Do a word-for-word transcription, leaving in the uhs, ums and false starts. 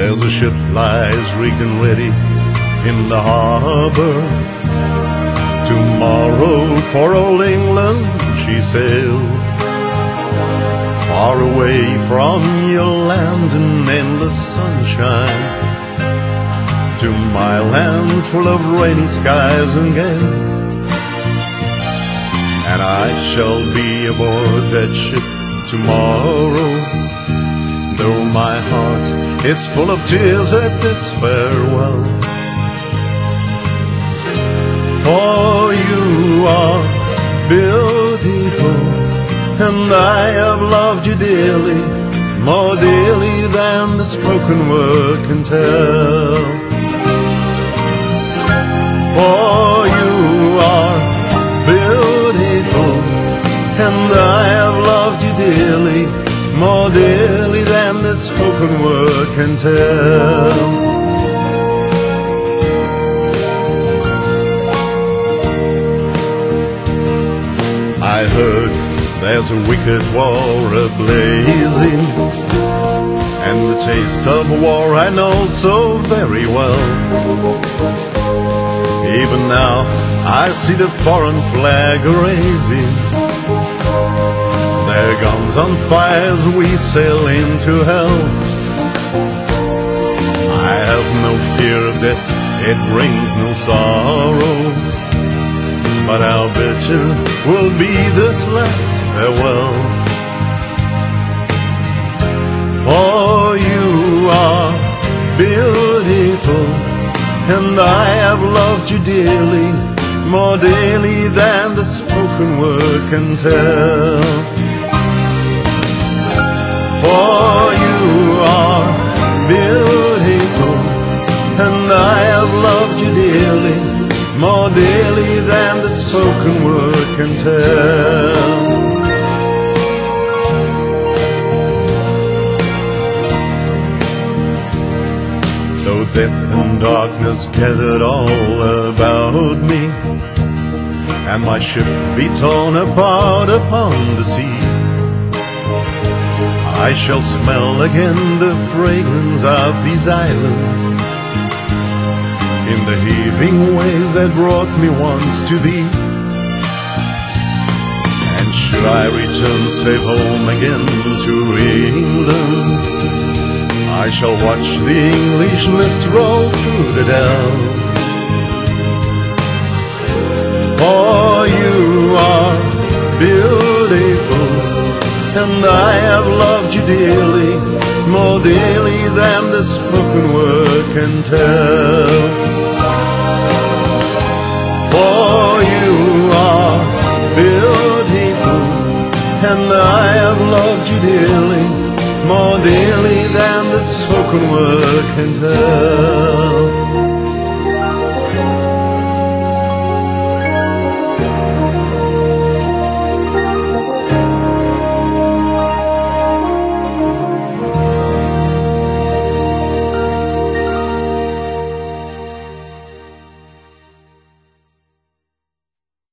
There's a ship lies rigged and ready in the harbor. Tomorrow for old England she sails, far away from your land in endless sunshine, to my land full of rainy skies and gales. And I shall be aboard that ship tomorrow, though my heart is full of tears at this farewell. For you are beautiful, and I have loved you dearly, more dearly than the spoken word can tell. For you are beautiful, and I have loved you dearly, more dearly than the spoken word can tell. I heard there's a wicked war a-blazing, and the taste of war I know so very well. Even now I see the foreign flag raising, their guns on fire as we sail into hell. I have no fear of death, it brings no sorrow, but how bitter will be this last farewell. For you are beautiful, and I have loved you dearly, more dearly than the spoken word can tell. For you are beautiful, and I have loved you dearly, more dearly than the spoken word can tell. Though death and darkness gathered all about me, and my ship be torn apart upon the seas, I shall smell again the fragrance of these islands, in the heaving waves that brought me once to thee. And should I return safe home again to England, I shall watch the English mist roll through the dell. For you are beautiful, and I have loved you dearly, more dearly than the spoken word can tell. For you are beautiful, and I have loved you dearly, more dearly than the spoken word can tell.